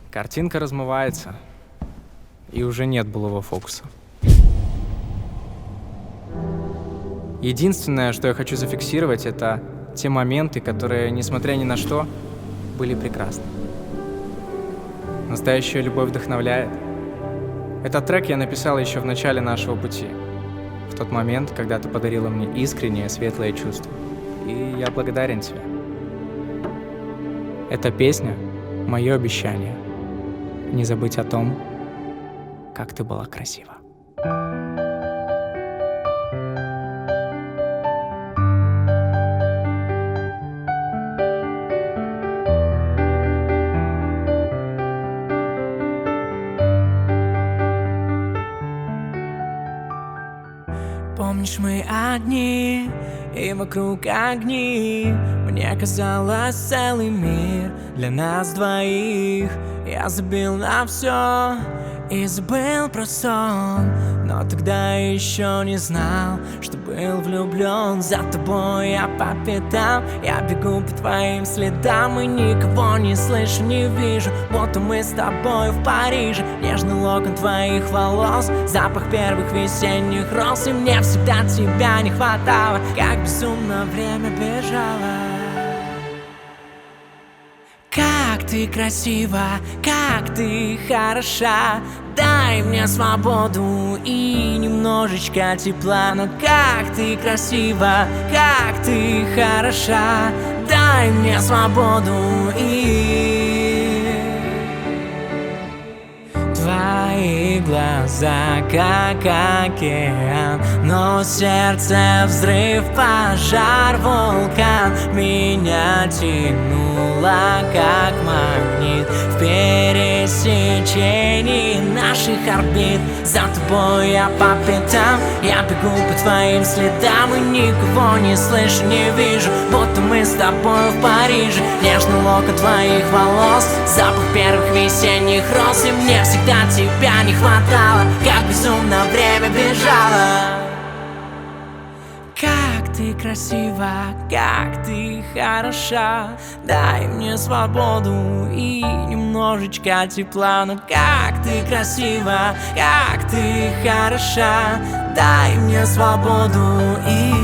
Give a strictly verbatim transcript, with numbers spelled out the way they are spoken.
Картинка размывается, и уже нет былого фокуса. Единственное, что я хочу зафиксировать, это те моменты, которые, несмотря ни на что, были прекрасны. Настоящая любовь вдохновляет. Этот трек я написал еще в начале нашего пути, в тот момент, когда ты подарила мне искреннее, светлое чувство. И я благодарен тебе. Эта песня — мое обещание не забыть о том, как ты была красива. Помнишь, мы одни, и вокруг огни. Мне казалось, целый мир для нас двоих. Я забил на все и забыл про сон, но тогда еще не знал, что был влюблен. За тобой я по пятам, я бегу по твоим следам, и никого не слышу, не вижу, будто мы с тобой в Париже. Нежный локон твоих волос, запах первых весенних роз, и мне всегда тебя не хватало, как безумно время бежало. Как ты красива, как ты хороша, дай мне свободу и немножечко тепла. Но как ты красива, как ты хороша, дай мне свободу и... Твои глаза, как океан, но сердце взрыв, пожар, вулкан. Меня тянуло, как магнит, в пересечении наших орбит. За тобой я по пятам, я бегу по твоим следам, и никого не слышу, не вижу, будто мы с тобой в Париже. Нежный локон твоих волос, запах первых весенних роз, и мне всегда тебя не хватало, как безумно время бежало. Как ты красива, как ты хороша, дай мне свободу и немножечко тепла. Но как ты красива, как ты хороша, дай мне свободу и...